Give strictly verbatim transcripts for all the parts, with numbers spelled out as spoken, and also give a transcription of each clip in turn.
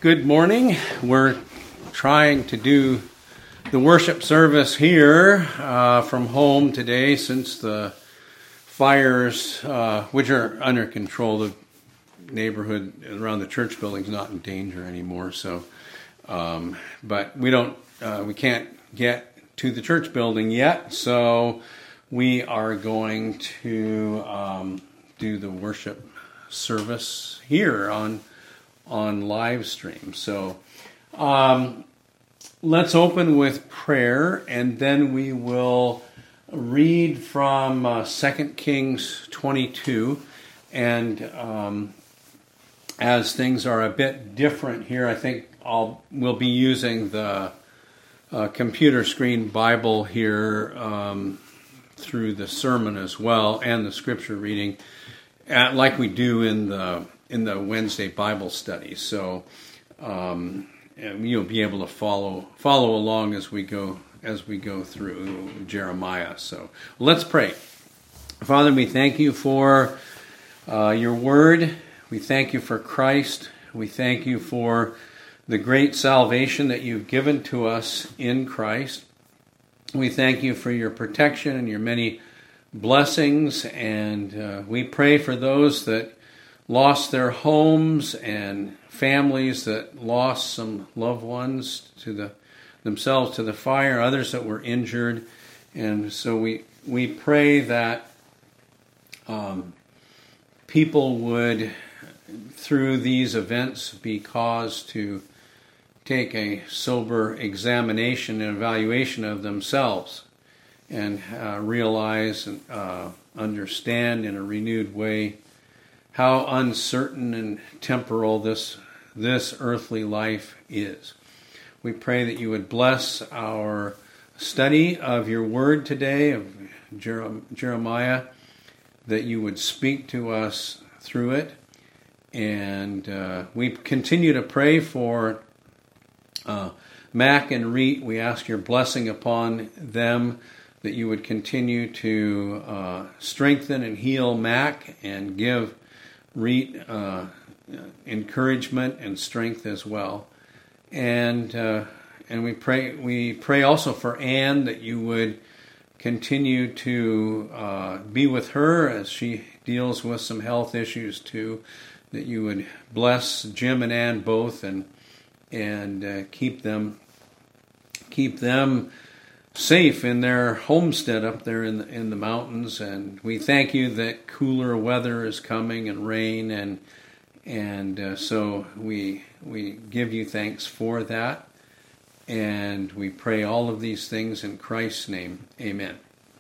Good morning. We're trying to do the worship service here uh, from home today since the fires, uh, which are under control, the neighborhood around the church building is not in danger anymore. So, um, but we don't, uh, we can't get to the church building yet. So we are going to um, do the worship service here on on live stream. So um, let's open with prayer, and then we will read from uh, Second Kings twenty-two. And um, as things are a bit different here, I think I'll we'll be using the uh, computer screen Bible here um, through the sermon as well, and the scripture reading, uh, like we do in the in the Wednesday Bible study. So um, you'll be able to follow follow along as we go as we go through Jeremiah. So let's pray. Father, we thank you for uh, your word. We thank you for Christ. We thank you for the great salvation that you've given to us in Christ. We thank you for your protection and your many blessings, and uh, we pray for those that lost their homes and families that lost some loved ones to the themselves to the fire, others that were injured. And so we we pray that um, people would, through these events, be caused to take a sober examination and evaluation of themselves and uh, realize and uh, understand in a renewed way how uncertain and temporal this this earthly life is. We pray that you would bless our study of your word today, of Jeremiah, that you would speak to us through it. And uh, we continue to pray for uh, Mac and Reet. We ask your blessing upon them, that you would continue to uh, strengthen and heal Mac and give Reet uh, encouragement and strength as well. And uh, and we pray we pray also for Anne, that you would continue to uh, be with her as she deals with some health issues too, that you would bless Jim and Ann both, and and uh, keep them keep them safe in their homestead up there in the, in the mountains. And we thank you that cooler weather is coming and rain, and and uh, so we we give you thanks for that, and we pray all of these things in Christ's name. Amen.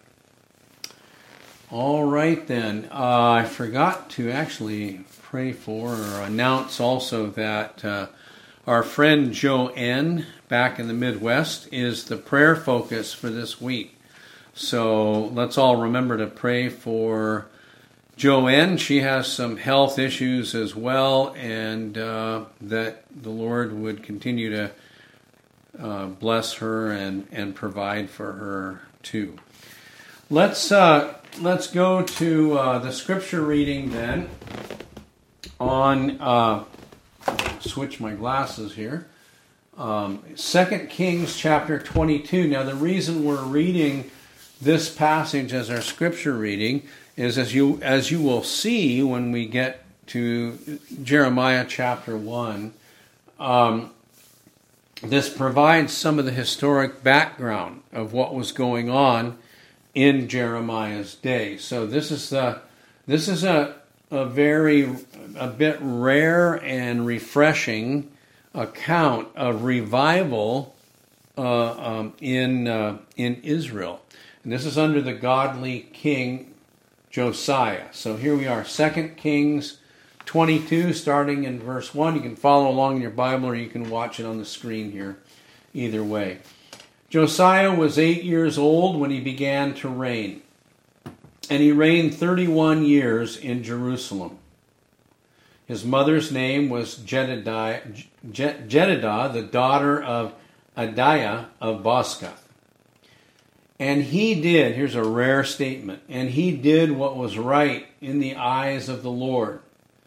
All right then, uh, I forgot to actually pray for or announce also that uh, our friend Joanne back in the Midwest is the prayer focus for this week. So let's all remember to pray for Joanne. She has some health issues as well, and uh, that the Lord would continue to uh, bless her and, and provide for her too. Let's uh, let's go to uh, the scripture reading then on. Uh, switch my glasses here. Um, Second Kings chapter twenty-two. Now the reason we're reading this passage as our scripture reading is, as you as you will see when we get to Jeremiah chapter one, um, this provides some of the historic background of what was going on in Jeremiah's day. So this is the this is a a very a bit rare and refreshing account of revival uh, um, in uh, in Israel. And this is under the godly king Josiah. So here we are, Second Kings twenty-two, starting in verse one. You can follow along in your Bible, or you can watch it on the screen here. Either way. Josiah was eight years old when he began to reign, and he reigned thirty-one years in Jerusalem. His mother's name was Jedidiah, Jedidah, the daughter of Adiah of Boskath. And he did, here's a rare statement, and he did what was right in the eyes of the Lord,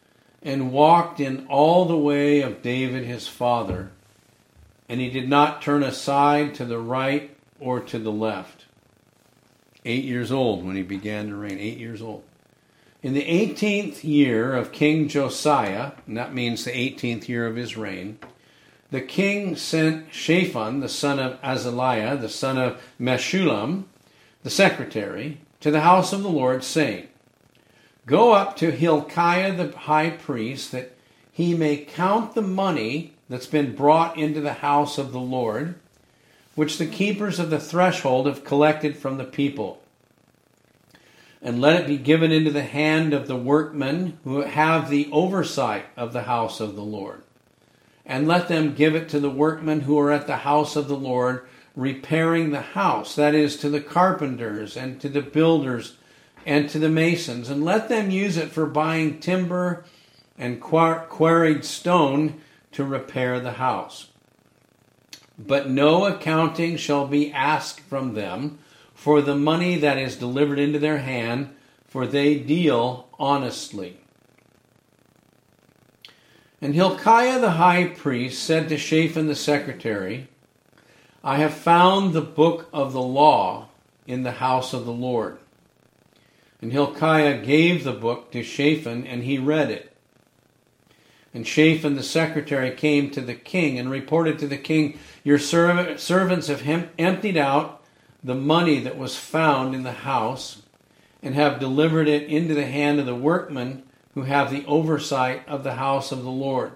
and walked in all the way of David his father, and he did not turn aside to the right or to the left. Eight years old when he began to reign, eight years old. In the eighteenth year of King Josiah, and that means the eighteenth year of his reign, the king sent Shaphan, the son of Azaliah, the son of Meshullam, the secretary, to the house of the Lord, saying, Go up to Hilkiah the high priest, that he may count the money that's been brought into the house of the Lord, which the keepers of the threshold have collected from the people. And let it be given into the hand of the workmen who have the oversight of the house of the Lord. And let them give it to the workmen who are at the house of the Lord, repairing the house, that is, to the carpenters and to the builders and to the masons. And let them use it for buying timber and quarried stone to repair the house. But no accounting shall be asked from them for the money that is delivered into their hand, for they deal honestly. And Hilkiah the high priest said to Shaphan the secretary, I have found the book of the law in the house of the Lord. And Hilkiah gave the book to Shaphan, and he read it. And Shaphan the secretary came to the king and reported to the king, Your servants have emptied out the money that was found in the house, and have delivered it into the hand of the workmen who have the oversight of the house of the Lord.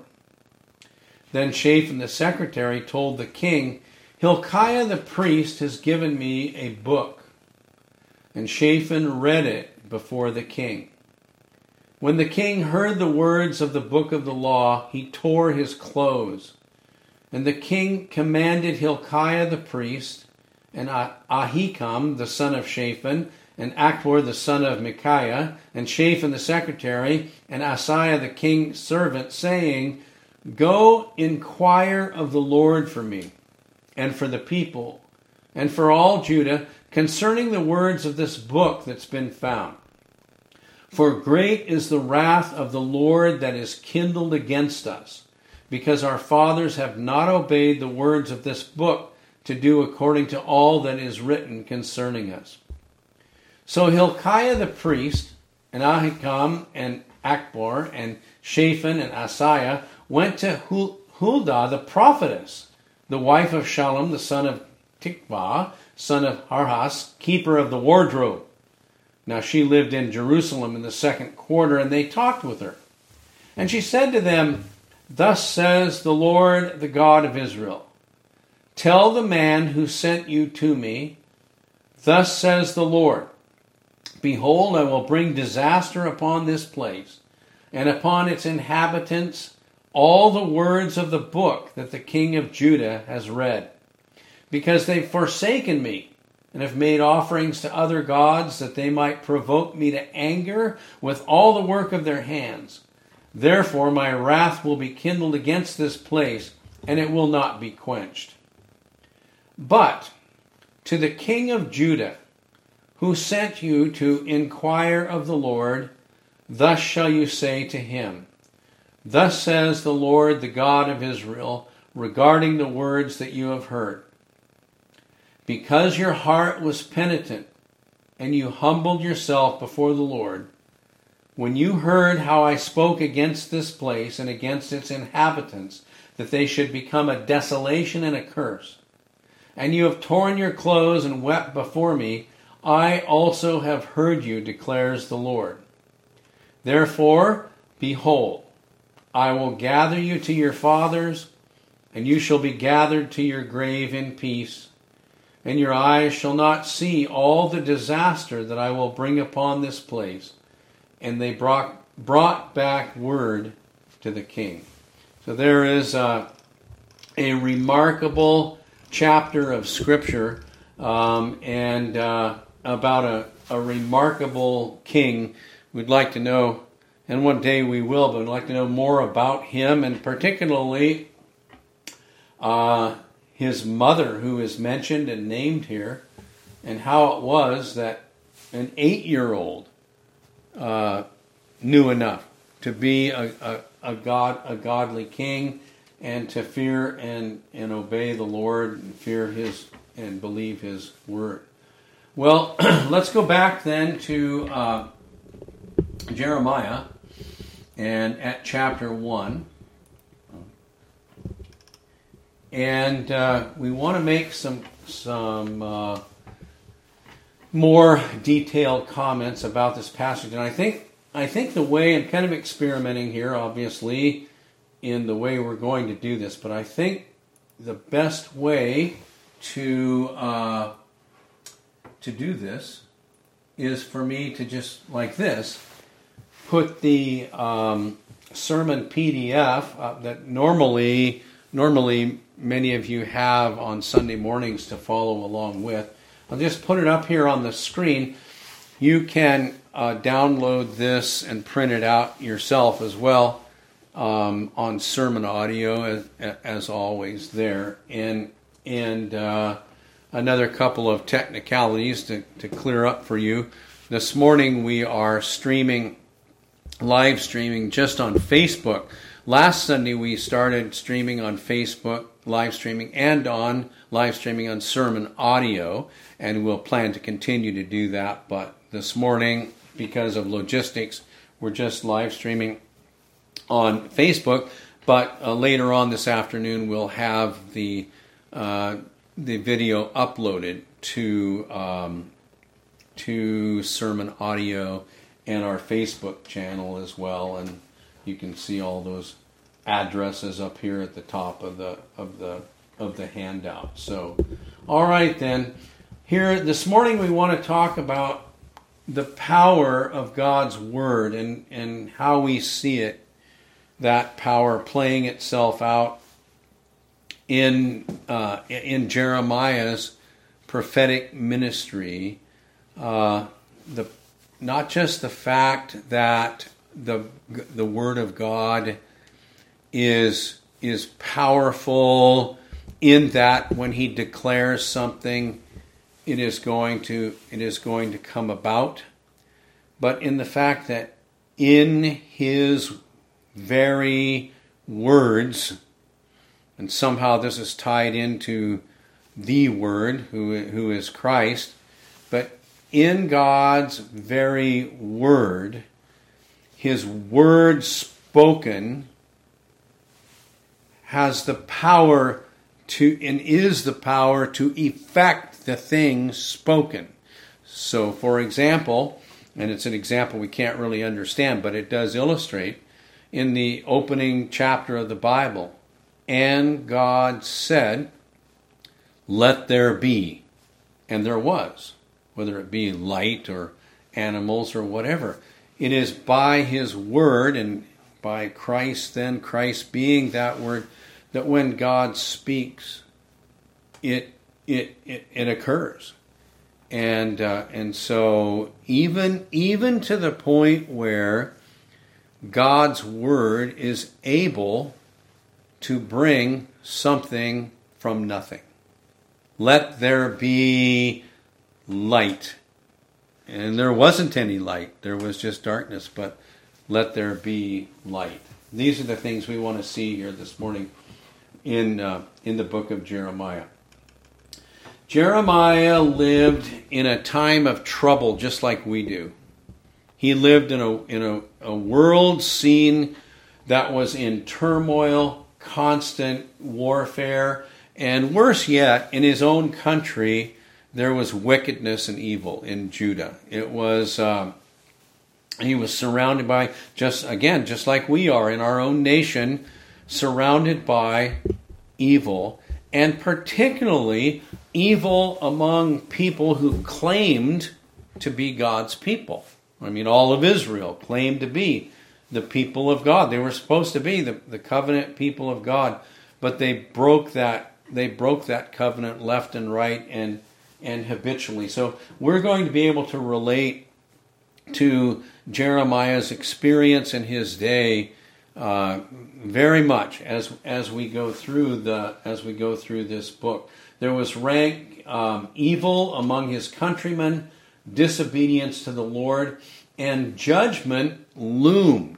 Then Shaphan the secretary told the king, Hilkiah the priest has given me a book. And Shaphan read it before the king. When the king heard the words of the book of the law, he tore his clothes. And the king commanded Hilkiah the priest, and Ahikam the son of Shaphan, and Achbor the son of Micaiah, and Shaphan the secretary, and Asaiah the king's servant, saying, Go inquire of the Lord for me, and for the people, and for all Judah, concerning the words of this book that's been found. For great is the wrath of the Lord that is kindled against us, because our fathers have not obeyed the words of this book to do according to all that is written concerning us. So Hilkiah the priest, and Ahikam, and Achbor, and Shaphan, and Asaiah went to Huldah the prophetess, the wife of Shallum, the son of Tikvah, son of Harhas, keeper of the wardrobe. Now she lived in Jerusalem in the second quarter, and they talked with her. And she said to them, Thus says the Lord, the God of Israel, Tell the man who sent you to me, Thus says the Lord, Behold, I will bring disaster upon this place, and upon its inhabitants all the words of the book that the king of Judah has read, because they've forsaken me, and have made offerings to other gods, that they might provoke me to anger with all the work of their hands. Therefore my wrath will be kindled against this place, and it will not be quenched. But to the king of Judah, who sent you to inquire of the Lord, thus shall you say to him, Thus says the Lord, the God of Israel, regarding the words that you have heard. Because your heart was penitent, and you humbled yourself before the Lord, when you heard how I spoke against this place and against its inhabitants, that they should become a desolation and a curse, and you have torn your clothes and wept before me, I also have heard you, declares the Lord. Therefore, behold, I will gather you to your fathers, and you shall be gathered to your grave in peace, and your eyes shall not see all the disaster that I will bring upon this place. And they brought, brought back word to the king. So there is a, a remarkable chapter of Scripture um, and uh, about a, a remarkable king. We'd like to know, and one day we will, but we'd like to know more about him, and particularly uh, his mother, who is mentioned and named here, and how it was that an eight-year-old uh, knew enough to be a, a, a God, a godly king, and to fear and, and obey the Lord, and fear His and believe His word. Well, let's go back then to uh, Jeremiah, and at chapter one. And uh, we want to make some some uh, more detailed comments about this passage. And I think I think the way, I'm kind of experimenting here, obviously, in the way we're going to do this, but I think the best way to uh, to do this is for me to just, like this, put the um, sermon P D F uh, that normally normally many of you have on Sunday mornings to follow along with. I'll just put it up here on the screen. You can uh, download this and print it out yourself as well um, on sermon audio, as, as always there. And and uh, another couple of technicalities to, to clear up for you. This morning we are streaming, live streaming just on Facebook. Last Sunday we started streaming on Facebook, live streaming, and on live streaming on sermon audio, and we'll plan to continue to do that. But this morning, because of logistics, we're just live streaming on Facebook. But uh, later on this afternoon, we'll have the uh, the video uploaded to um, to sermon audio and our Facebook channel as well, and you can see all those addresses up here at the top of the of the of the handout. So, all right then. Here this morning we want to talk about the power of God's Word and, and how we see it, that power playing itself out in uh, in Jeremiah's prophetic ministry. Uh, the not just the fact that the the Word of God is is powerful in that when He declares something, it is going to it is going to come about, but in the fact that in His very words, and somehow this is tied into the Word, who who is Christ, but in God's very Word, His Word spoken has the power to, and is the power to effect the things spoken. So, for example, and it's an example we can't really understand, but it does illustrate, in the opening chapter of the Bible, and God said, "Let there be," and there was, whether it be light or animals or whatever. It is by His Word and by Christ, then Christ being that Word, that when God speaks, it it it, it occurs, and uh, and so even even to the point where God's Word is able to bring something from nothing. Let there be light, and there wasn't any light; there was just darkness. But let there be light. These are the things we want to see here this morning in uh, in the book of Jeremiah. Jeremiah lived in a time of trouble just like we do. He lived in a in a, a world scene that was in turmoil, constant warfare, and worse yet, in his own country, there was wickedness and evil in Judah. It was um, he was surrounded by, just again, just like we are in our own nation, surrounded by evil, and particularly evil among people who claimed to be God's people. I mean, all of Israel claimed to be the people of God. They were supposed to be the, the covenant people of God, but they broke that they broke that covenant left and right and and habitually. So we're going to be able to relate to Jeremiah's experience in his day uh, very much as as we go through the as we go through this book. There was rank um, evil among his countrymen, disobedience to the Lord, and judgment loomed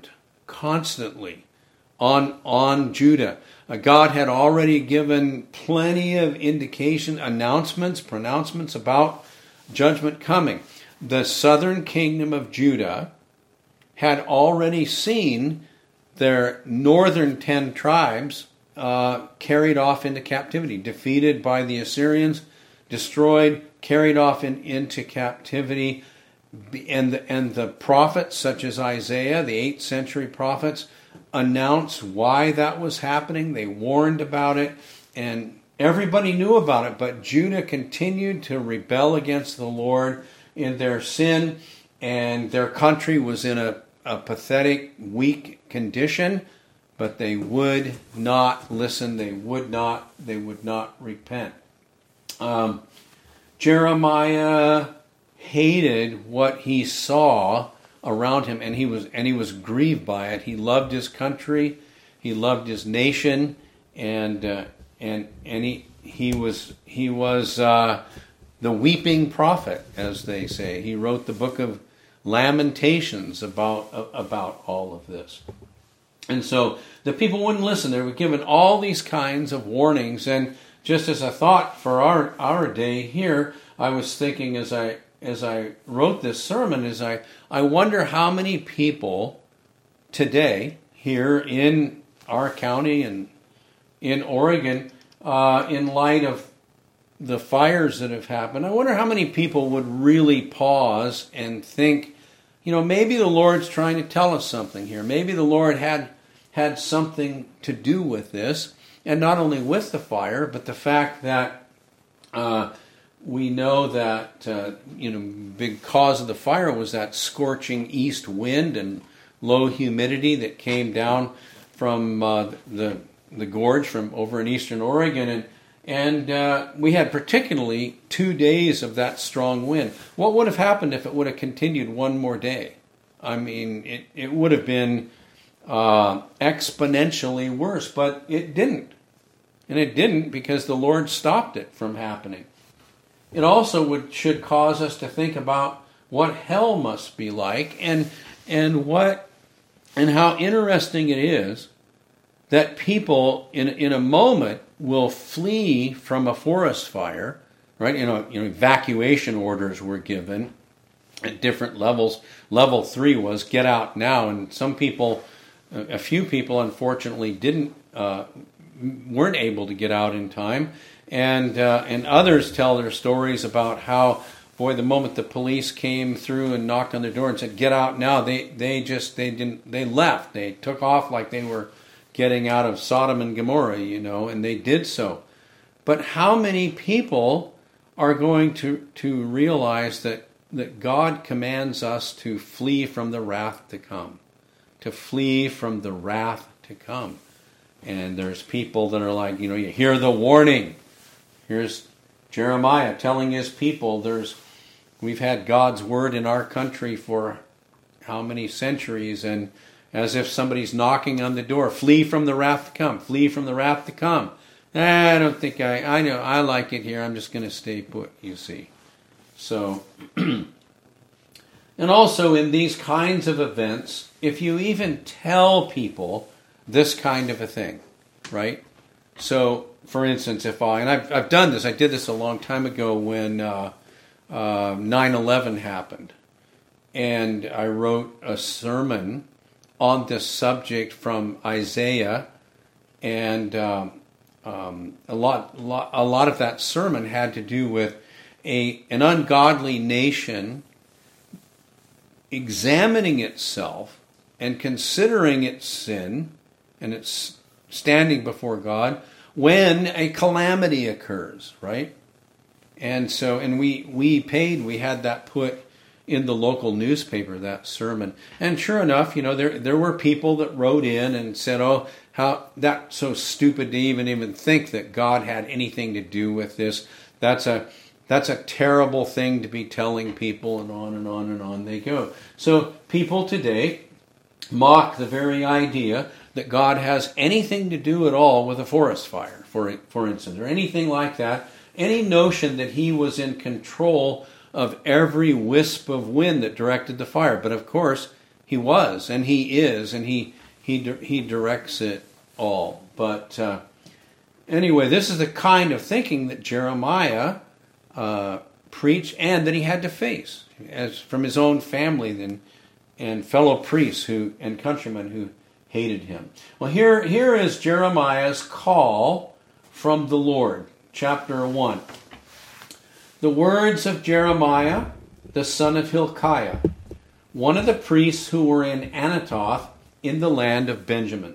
constantly on, on Judah. Uh, God had already given plenty of indication, announcements, pronouncements about judgment coming. The southern kingdom of Judah had already seen their northern ten tribes uh, carried off into captivity, defeated by the Assyrians, destroyed, carried off in, into captivity. And the, and the prophets, such as Isaiah, the eighth century prophets, announced why that was happening. They warned about it, and everybody knew about it. But Judah continued to rebel against the Lord in their sin, and their country was in a, a pathetic, weak condition. But they would not listen. They would not. They would not repent. Um, Jeremiah hated what he saw around him, and he was and he was grieved by it. He loved his country, he loved his nation, and uh, and and he he was he was uh, the weeping prophet, as they say. He wrote the book of Lamentations about uh, about all of this, and so the people wouldn't listen. They were given all these kinds of warnings, and just as a thought for our our day here, I was thinking as I. As I wrote this sermon, is I, I wonder how many people today here in our county and in Oregon, uh, in light of the fires that have happened, I wonder how many people would really pause and think, you know, maybe the Lord's trying to tell us something here. Maybe the Lord had had something to do with this, and not only with the fire, but the fact that uh, we know that, uh, you know, big cause of the fire was that scorching east wind and low humidity that came down from uh, the the gorge from over in eastern Oregon, and and uh, we had particularly two days of that strong wind. What would have happened if it would have continued one more day? I mean, it it would have been uh, exponentially worse, but it didn't, and it didn't because the Lord stopped it from happening. It also would should cause us to think about what hell must be like, and and what and how interesting it is that people in in a moment will flee from a forest fire, right? You know, you know, evacuation orders were given at different levels. Level three was get out now, and some people, a few people, unfortunately, didn't uh, weren't able to get out in time. And uh, and others tell their stories about how, boy, the moment the police came through and knocked on their door and said, "Get out now," they they just they didn't they left. They took off like they were getting out of Sodom and Gomorrah, you know, and they did so. But how many people are going to to realize that that God commands us to flee from the wrath to come, to flee from the wrath to come? And there's people that are like, you know, you hear the warning. Here's Jeremiah telling his people, there's, we've had God's word in our country for how many centuries, and as if somebody's knocking on the door, flee from the wrath to come, flee from the wrath to come. I don't think I, I know, I like it here, I'm just going to stay put, you see. So, and also in these kinds of events, if you even tell people this kind of a thing, right? So, for instance, if I, and I've, I've done this, I did this a long time ago when uh, uh, nine eleven happened. And I wrote a sermon on this subject from Isaiah, and um, um, a lot, lot, a lot of that sermon had to do with a an ungodly nation examining itself and considering its sin and its standing before God when a calamity occurs, right? And so, and we we paid, we had that put in the local newspaper, that sermon. And sure enough, you know, there there were people that wrote in and said, oh, how that's so stupid to even even think that God had anything to do with this. That's a that's a terrible thing to be telling people, and on and on and on they go. So people today mock the very idea that God has anything to do at all with a forest fire, for for instance, or anything like that. Any notion that he was in control of every wisp of wind that directed the fire. But of course, he was, and he is, and he he he directs it all. But uh, anyway, this is the kind of thinking that Jeremiah uh, preached and that he had to face as from his own family and and fellow priests who and countrymen who hated him. Well, here here is Jeremiah's call from the Lord, chapter one. The words of Jeremiah, the son of Hilkiah, one of the priests who were in Anathoth in the land of Benjamin,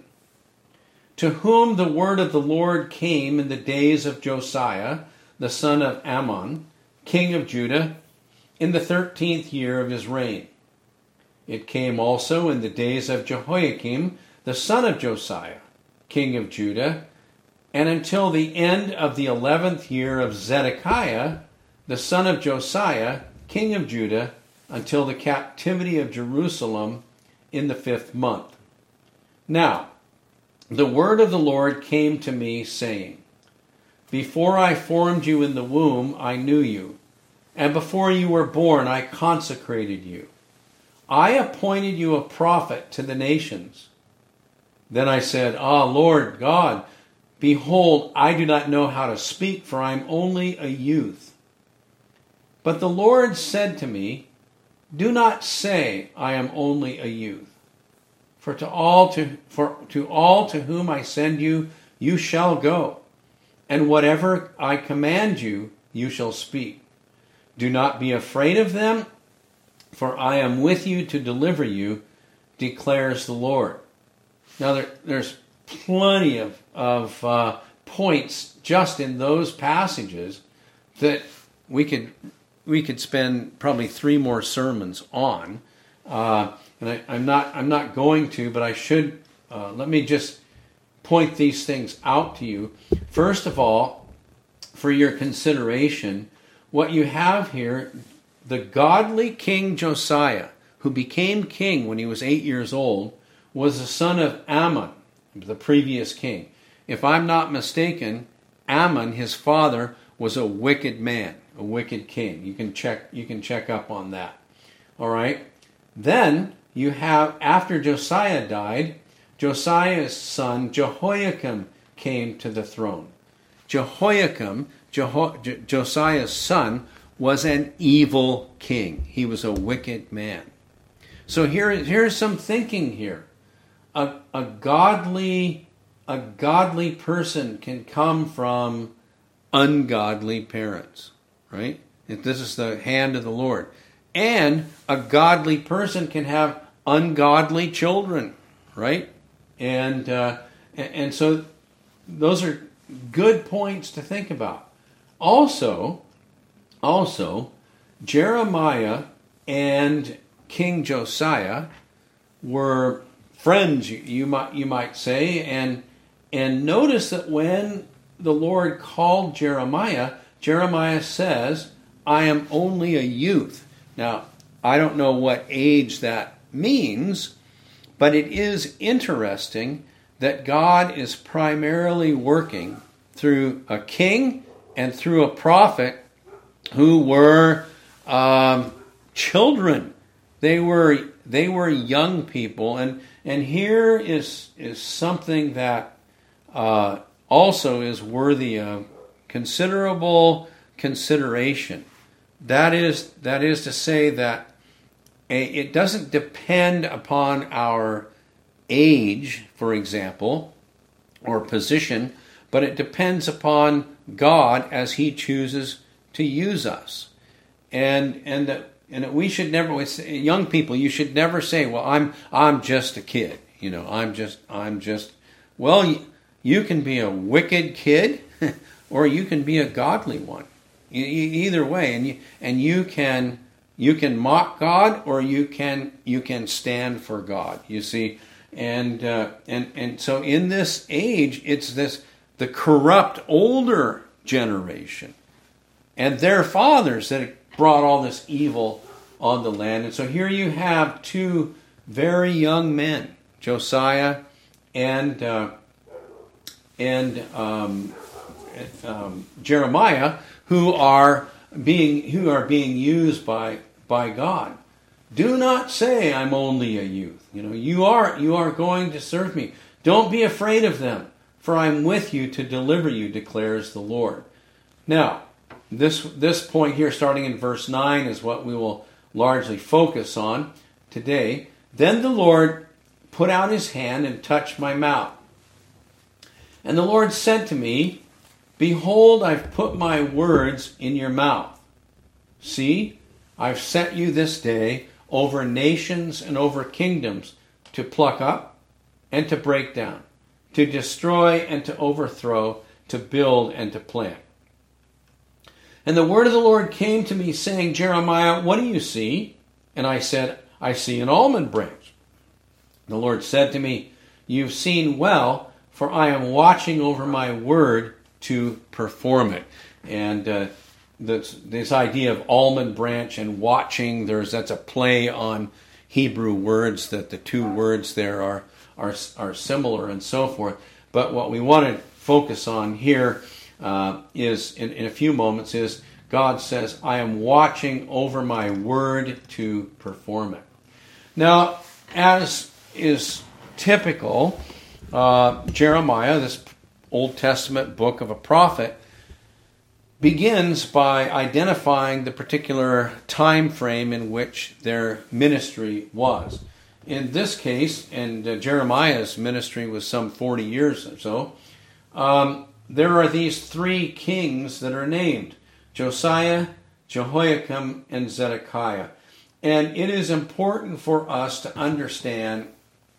to whom the word of the Lord came in the days of Josiah, the son of Ammon, king of Judah, in the thirteenth year of his reign. It came also in the days of Jehoiakim, the son of Josiah, king of Judah, and until the end of the eleventh year of Zedekiah, the son of Josiah, king of Judah, until the captivity of Jerusalem in the fifth month. Now, the word of the Lord came to me, saying, Before I formed you in the womb, I knew you, and before you were born, I consecrated you. I appointed you a prophet to the nations. Then I said, Ah, Lord God, behold, I do not know how to speak, for I am only a youth. But the Lord said to me, Do not say, I am only a youth. For to all to, for to all to whom I send you, you shall go, and whatever I command you, you shall speak. Do not be afraid of them, for I am with you to deliver you, declares the Lord. Now there, there's plenty of, of uh, points just in those passages that we could we could spend probably three more sermons on. Uh, and I, I'm not I'm not going to, but I should. Uh, let me just point these things out to you. First of all, for your consideration, what you have here, the godly King Josiah, who became king when he was eight years old, was the son of Ammon, the previous king. If I'm not mistaken, Ammon, his father, was a wicked man, a wicked king. You can check you can check up on that. All right? Then you have, after Josiah died, Josiah's son Jehoiakim came to the throne. Jehoiakim, Jeho- J- Josiah's son, was an evil king. He was a wicked man. So here, here's some thinking here. A, a godly, a godly person can come from ungodly parents, right? This is the hand of the Lord. And a godly person can have ungodly children, right? And uh, and so those are good points to think about. Also, also, Jeremiah and King Josiah were friends, you, you might you might say, and and notice that when the Lord called Jeremiah, Jeremiah says, "I am only a youth." Now, I don't know what age that means, but it is interesting that God is primarily working through a king and through a prophet who were um, children. They were they were young people, and and here is is something that uh, also is worthy of considerable consideration. That is that is to say that it doesn't depend upon our age, for example, or position, but it depends upon God as He chooses to use us. And and that and that we should never, young people, you should never say, "Well, I'm I'm just a kid." You know, I'm just I'm just. Well, you, you can be a wicked kid, or you can be a godly one. E- either way, and you and you can you can mock God, or you can you can stand for God. You see, and uh, and and so in this age, it's this the corrupt older generation and their fathers that brought all this evil on the land. And so here you have two very young men, Josiah and uh, and um, um, Jeremiah, who are being who are being used by by God. Do not say I'm only a youth. You know, you are you are going to serve me. Don't be afraid of them, for I'm with you to deliver you, declares the Lord. Now, this this point here, starting in verse nine, is what we will largely focus on today. Then the Lord put out his hand and touched my mouth. And the Lord said to me, Behold, I've put my words in your mouth. See, I've set you this day over nations and over kingdoms to pluck up and to break down, to destroy and to overthrow, to build and to plant. And the word of the Lord came to me, saying, Jeremiah, what do you see? And I said, I see an almond branch. The Lord said to me, You've seen well, for I am watching over my word to perform it. And uh, this, this idea of almond branch and watching, there's that's a play on Hebrew words, that the two words there are, are, are similar and so forth. But what we want to focus on here uh, is, in, in a few moments, is God says, I am watching over my word to perform it. Now, as is typical, uh, Jeremiah, this Old Testament book of a prophet, begins by identifying the particular time frame in which their ministry was. In this case, and uh, Jeremiah's ministry was some forty years or so, um, there are these three kings that are named: Josiah, Jehoiakim, and Zedekiah. And it is important for us to understand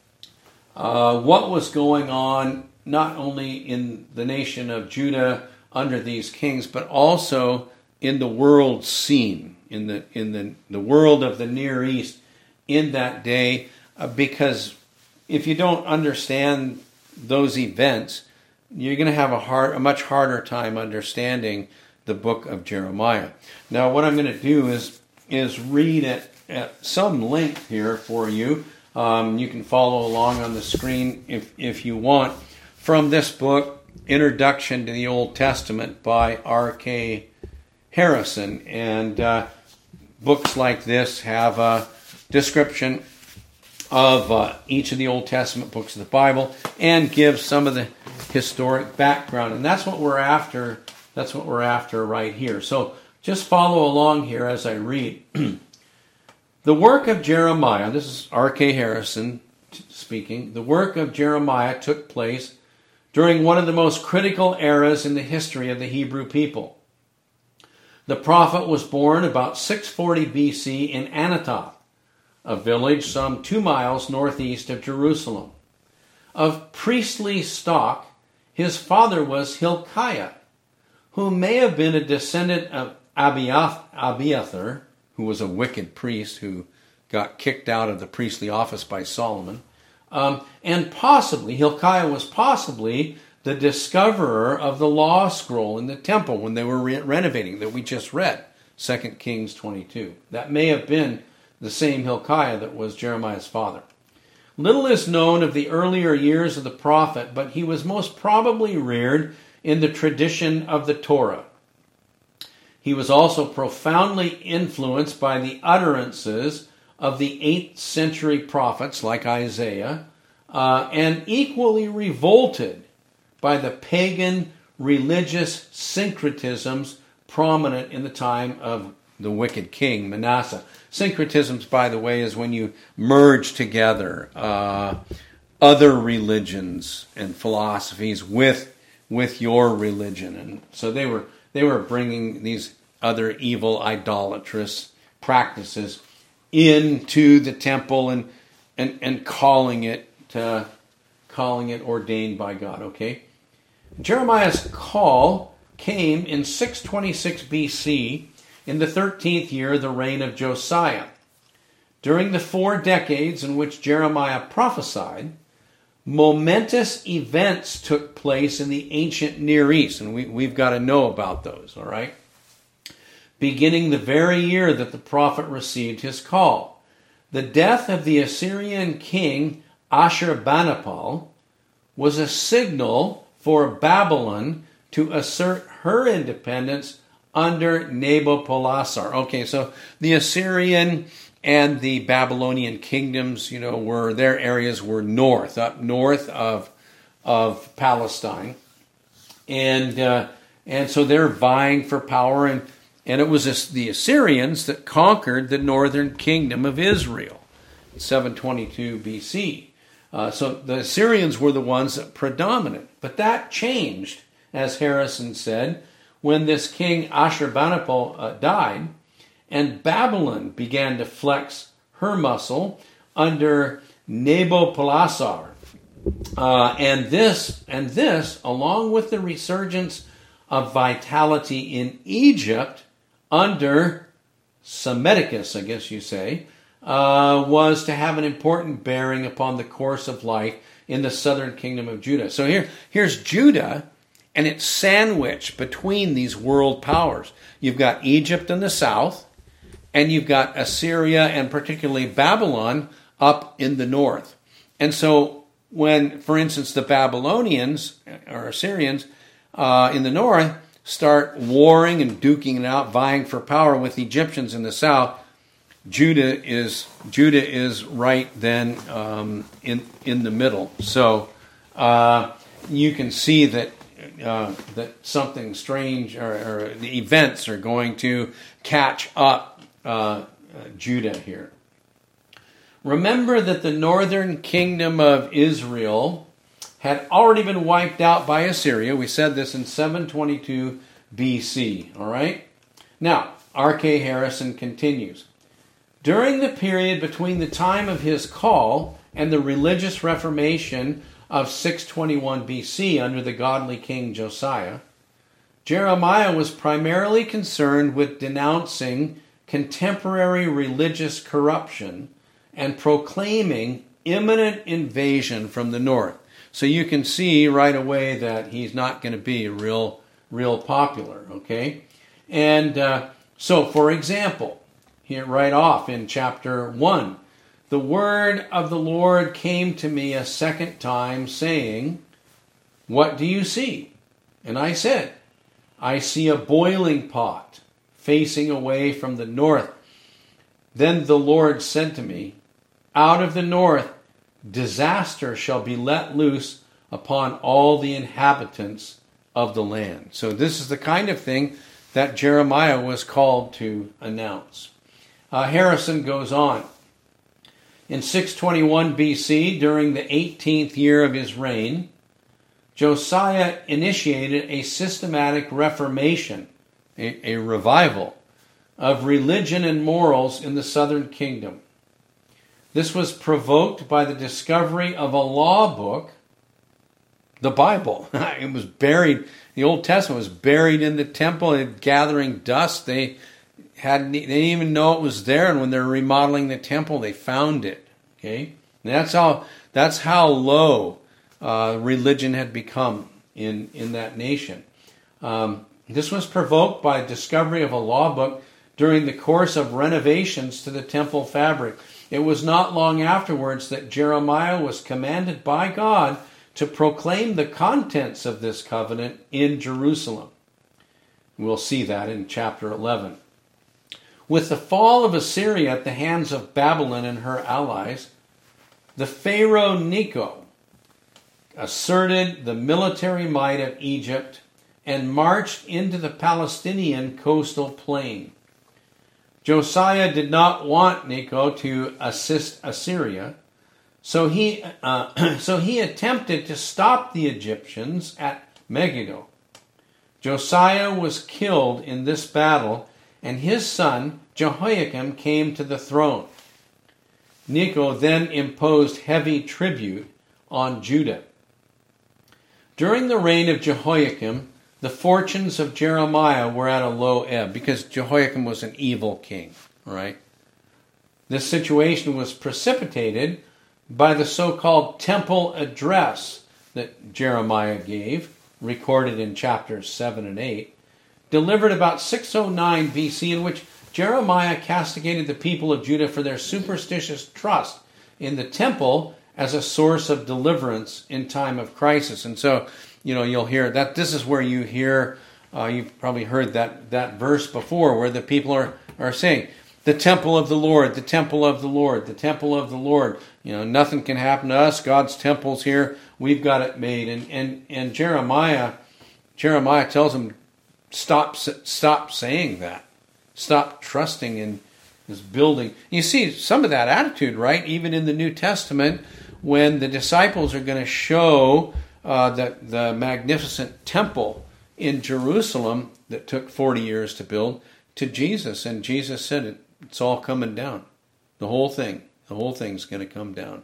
uh, what was going on not only in the nation of Judah under these kings, but also in the world scene, in the in the, the world of the Near East in that day, uh, because if you don't understand those events, you're going to have a hard, a much harder time understanding the book of Jeremiah. Now, what I'm going to do is is read it at some length here for you. Um, you can follow along on the screen if if you want, from this book, Introduction to the Old Testament by R K Harrison. And uh, books like this have a description of uh, each of the Old Testament books of the Bible and give some of the historic background. And that's what we're after. That's what we're after right here. So just follow along here as I read. The work of Jeremiah, this is R K Harrison speaking, the work of Jeremiah took place during one of the most critical eras in the history of the Hebrew people. The prophet was born about six forty B C in Anathoth, a village some two miles northeast of Jerusalem. Of priestly stock, his father was Hilkiah, who may have been a descendant of Abiathar, who was a wicked priest who got kicked out of the priestly office by Solomon. Um, and possibly, Hilkiah was possibly the discoverer of the law scroll in the temple when they were re- renovating that we just read, Second Kings twenty-two. That may have been the same Hilkiah that was Jeremiah's father. Little is known of the earlier years of the prophet, but he was most probably reared in the tradition of the Torah. He was also profoundly influenced by the utterances of the eighth century prophets like Isaiah, uh, and equally revolted by the pagan religious syncretisms prominent in the time of the wicked king Manasseh. Syncretisms, by the way, is when you merge together uh, other religions and philosophies with with your religion, and so they were they were bringing these other evil idolatrous practices into the temple and and and calling it uh, calling it ordained by God. Okay, Jeremiah's call came in six twenty-six B C in the thirteenth year of the reign of Josiah. During the four decades in which Jeremiah prophesied, momentous events took place in the ancient Near East, and we, we've got to know about those, all right? Beginning the very year that the prophet received his call. The death of the Assyrian king Ashurbanipal was a signal for Babylon to assert her independence under Nabopolassar. Okay, so the Assyrian and the Babylonian kingdoms, you know, were their areas were north, up north of of Palestine, and uh, and so they're vying for power, and and it was this, the Assyrians that conquered the northern kingdom of Israel, in seven twenty-two B C. Uh, so the Assyrians were the ones that predominant, but that changed, as Harrison said, when this king Ashurbanipal uh, died, and Babylon began to flex her muscle under Nabopolassar. Uh, and this, and this, along with the resurgence of vitality in Egypt under Psammetichus, I guess you say, uh, was to have an important bearing upon the course of life in the southern kingdom of Judah. So here, here's Judah, and it's sandwiched between these world powers. You've got Egypt in the south, and you've got Assyria and particularly Babylon up in the north. And so when, for instance, the Babylonians or Assyrians uh, in the north start warring and duking it out, vying for power with Egyptians in the south, Judah is Judah is right then um, in in the middle. So uh, you can see that uh, that something strange or, or the events are going to catch up uh, uh, Judah here. Remember that the northern kingdom of Israel had already been wiped out by Assyria. We said this in seven twenty-two B C. All right. Now R K Harrison continues. During the period between the time of his call and the religious reformation of six twenty-one B C under the godly king Josiah, Jeremiah was primarily concerned with denouncing contemporary religious corruption and proclaiming imminent invasion from the north. So you can see right away that he's not going to be real, real popular, okay? And uh, so, for example, here right off in chapter one, the word of the Lord came to me a second time, saying, "What do you see?" And I said, "I see a boiling pot facing away from the north." Then the Lord said to me, "Out of the north disaster shall be let loose upon all the inhabitants of the land." So this is the kind of thing that Jeremiah was called to announce. Uh, Harrison goes on. In six twenty-one B C, during the eighteenth year of his reign, Josiah initiated a systematic reformation, a, a revival of religion and morals in the southern kingdom. This was provoked by the discovery of a law book, the Bible. It was buried, the Old Testament was buried in the temple, it gathering dust. They hadn't, they didn't even know it was there, and when they're remodeling the temple, they found it. Okay, and that's how that's how low uh, religion had become in in that nation. Um, this was provoked by discovery of a law book during the course of renovations to the temple fabric. It was not long afterwards that Jeremiah was commanded by God to proclaim the contents of this covenant in Jerusalem. We'll see that in chapter eleven. With the fall of Assyria at the hands of Babylon and her allies, the Pharaoh Necho asserted the military might of Egypt and marched into the Palestinian coastal plain. Josiah did not want Necho to assist Assyria, so he, uh, so he attempted to stop the Egyptians at Megiddo. Josiah was killed in this battle, and his son Jehoiakim came to the throne. Necho then imposed heavy tribute on Judah. During the reign of Jehoiakim, the fortunes of Jeremiah were at a low ebb because Jehoiakim was an evil king, right? This situation was precipitated by the so-called temple address that Jeremiah gave, recorded in chapters seven and eight, delivered about six oh nine B C, in which Jeremiah castigated the people of Judah for their superstitious trust in the temple as a source of deliverance in time of crisis. And so, you know, you'll hear that. This is where you hear, uh, you've probably heard that, that verse before, where the people are, are saying, the temple of the Lord, the temple of the Lord, the temple of the Lord. You know, nothing can happen to us. God's temple's here. We've got it made. And and and Jeremiah, Jeremiah tells him, stop stop saying that. Stop trusting in this building. You see some of that attitude, right? Even in the New Testament, when the disciples are going to show uh, the the magnificent temple in Jerusalem that took forty years to build to Jesus, and Jesus said it, it's all coming down. The whole thing, the whole thing's going to come down.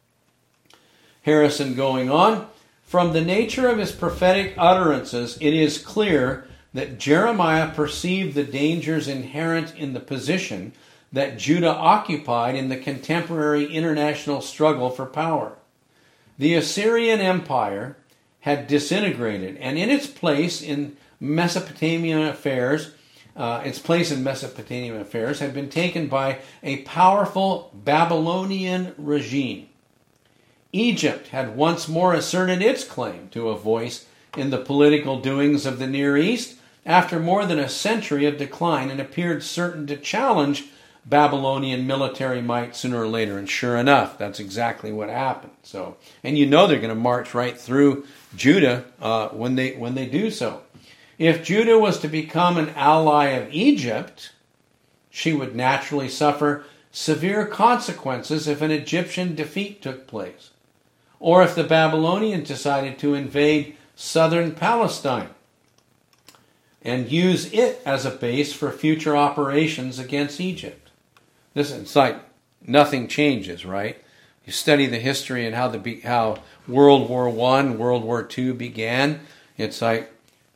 Harrison going on, from the nature of his prophetic utterances, it is clear that Jeremiah perceived the dangers inherent in the position that Judah occupied in the contemporary international struggle for power. The Assyrian Empire had disintegrated, and in its place in Mesopotamian affairs, uh, its place in Mesopotamian affairs had been taken by a powerful Babylonian regime. Egypt had once more asserted its claim to a voice in the political doings of the Near East after more than a century of decline, and appeared certain to challenge Babylonian military might sooner or later. And sure enough, that's exactly what happened. So, and you know they're going to march right through Judah uh, when they when they do so. If Judah was to become an ally of Egypt, she would naturally suffer severe consequences if an Egyptian defeat took place, or if the Babylonians decided to invade southern Palestine and use it as a base for future operations against Egypt. This it's like nothing changes, right? You study the history and how the how World War One, World War Two began. It's like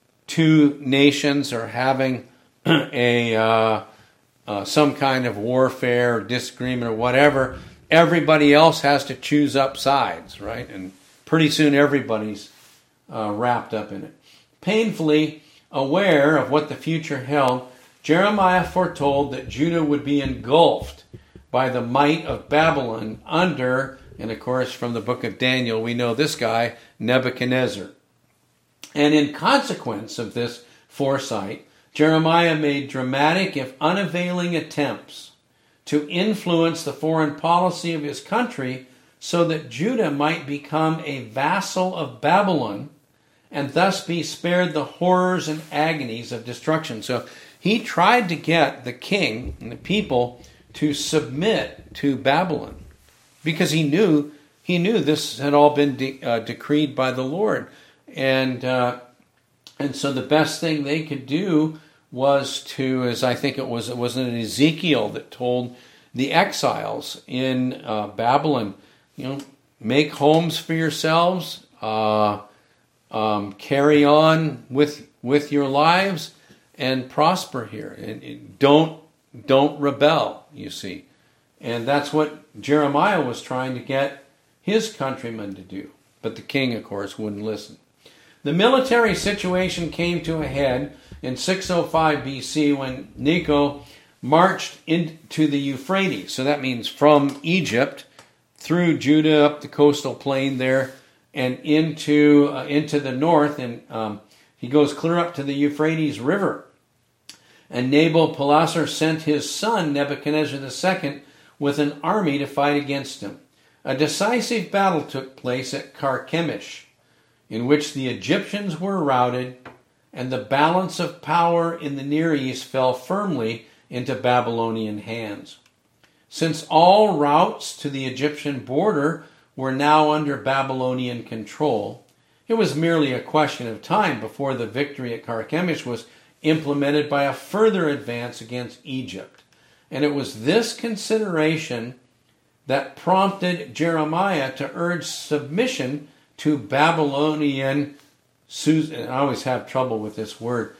two nations are having a uh, uh, some kind of warfare or disagreement or whatever. Everybody else has to choose up sides, right? And pretty soon everybody's uh, wrapped up in it. Painfully aware of what the future held, Jeremiah foretold that Judah would be engulfed by the might of Babylon under, and of course from the book of Daniel, we know this guy, Nebuchadnezzar. And in consequence of this foresight, Jeremiah made dramatic, if unavailing, attempts to influence the foreign policy of his country so that Judah might become a vassal of Babylon and thus be spared the horrors and agonies of destruction. So he tried to get the king and the people to submit to Babylon because he knew he knew this had all been de- uh, decreed by the Lord. And uh, and so the best thing they could do was to, as I think it was, it was an Ezekiel that told the exiles in uh, Babylon, you know, make homes for yourselves, uh, um, carry on with with your lives, and prosper here. And, and don't don't rebel. You see, and that's what Jeremiah was trying to get his countrymen to do. But the king, of course, wouldn't listen. The military situation came to a head in six oh five B C when Necho marched into the Euphrates. So that means from Egypt through Judah up the coastal plain there and into uh, into the north. And um, he goes clear up to the Euphrates River. And Nabal-Palasar sent his son Nebuchadnezzar the Second with an army to fight against him. A decisive battle took place at Carchemish, in which the Egyptians were routed and the balance of power in the Near East fell firmly into Babylonian hands. Since all routes to the Egyptian border were now under Babylonian control, it was merely a question of time before the victory at Carchemish was implemented by a further advance against Egypt. And it was this consideration that prompted Jeremiah to urge submission to Babylonian, and I always have trouble with this word,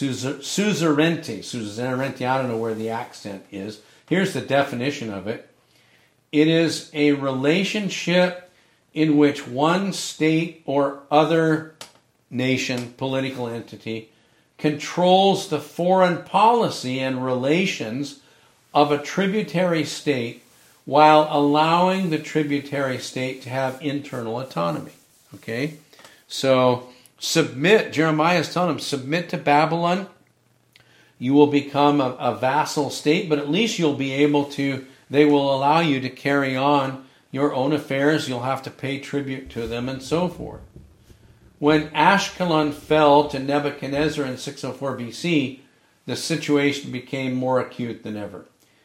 suzerainty. Suzerainty, I don't know where the accent is. Here's the definition of it. It is a relationship in which one state or other nation, political entity, controls the foreign policy and relations of a tributary state while allowing the tributary state to have internal autonomy. Okay? So, submit, Jeremiah is telling him, submit to Babylon, You will become a, a vassal state, but at least you'll be able to, they will allow you to carry on your own affairs. You'll have to pay tribute to them and so forth. When Ashkelon fell to Nebuchadnezzar in six oh four B C, the situation became more acute than ever.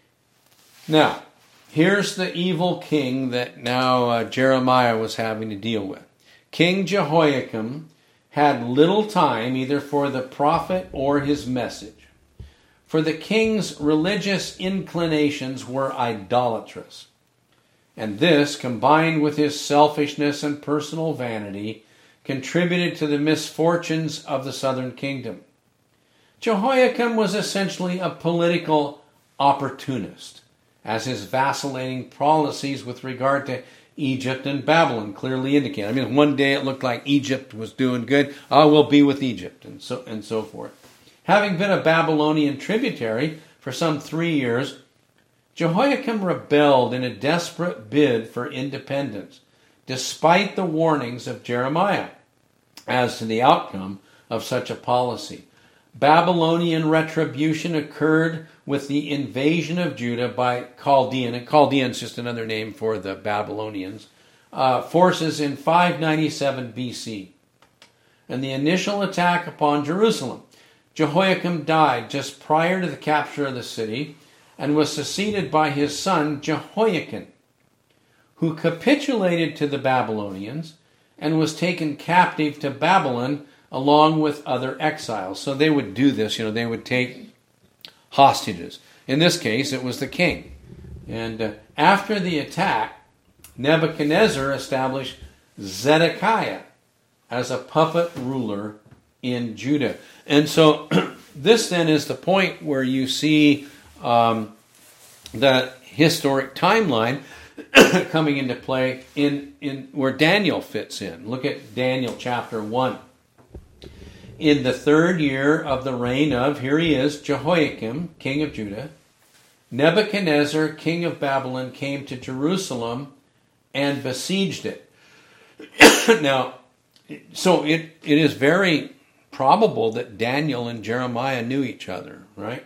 Now, here's the evil king that now uh, Jeremiah was having to deal with. King Jehoiakim had little time either for the prophet or his message. For the king's religious inclinations were idolatrous. And this, combined with his selfishness and personal vanity, contributed to the misfortunes of the southern kingdom. Jehoiakim was essentially a political opportunist, as his vacillating policies with regard to Egypt and Babylon clearly indicate. I mean, one day it looked like Egypt was doing good. Oh, we'll be with Egypt, and so and so forth. Having been a Babylonian tributary for some three years, Jehoiakim rebelled in a desperate bid for independence, despite the warnings of Jeremiah as to the outcome of such a policy. Babylonian retribution occurred with the invasion of Judah by Chaldean, and Chaldean is just another name for the Babylonians, uh, forces in five ninety-seven B C. And the initial attack upon Jerusalem. Jehoiakim died just prior to the capture of the city and was succeeded by his son Jehoiakim, who capitulated to the Babylonians and was taken captive to Babylon along with other exiles. So they would do this, you know, they would take hostages. In this case, it was the king. And uh, after the attack, Nebuchadnezzar established Zedekiah as a puppet ruler in Judah. And so this then is the point where you see um, the historic timeline coming into play in, in where Daniel fits in. Look at Daniel chapter one. In the third year of the reign of, here he is, Jehoiakim, king of Judah, Nebuchadnezzar, king of Babylon, came to Jerusalem and besieged it. Now, so it, it is very probable that Daniel and Jeremiah knew each other, right?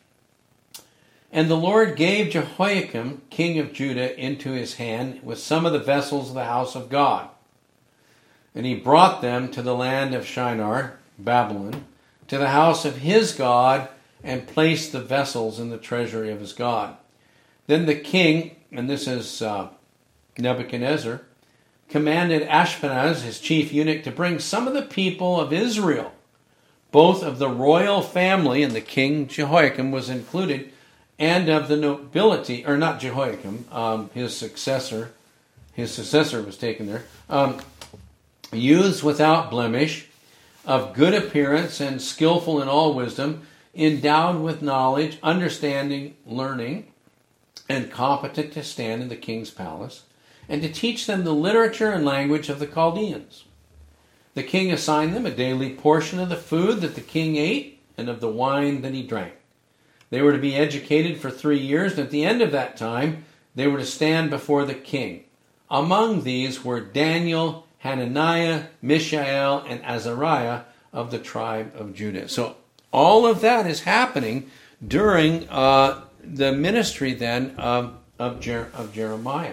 And the Lord gave Jehoiakim, king of Judah, into his hand with some of the vessels of the house of God. And he brought them to the land of Shinar, Babylon, to the house of his God, and placed the vessels in the treasury of his God. Then the king, and this is uh, Nebuchadnezzar, commanded Ashpenaz, his chief eunuch, to bring some of the people of Israel, both of the royal family, and the king Jehoiakim was included, and of the nobility, or not Jehoiakim, um, his successor, his successor was taken there, um, youths without blemish, of good appearance and skillful in all wisdom, endowed with knowledge, understanding, learning, and competent to stand in the king's palace, and to teach them the literature and language of the Chaldeans. The king assigned them a daily portion of the food that the king ate and of the wine that he drank. They were to be educated for three years, and at the end of that time, they were to stand before the king. Among these were Daniel, Hananiah, Mishael, and Azariah of the tribe of Judah. So all of that is happening during uh, the ministry then of, of, Jer- of Jeremiah.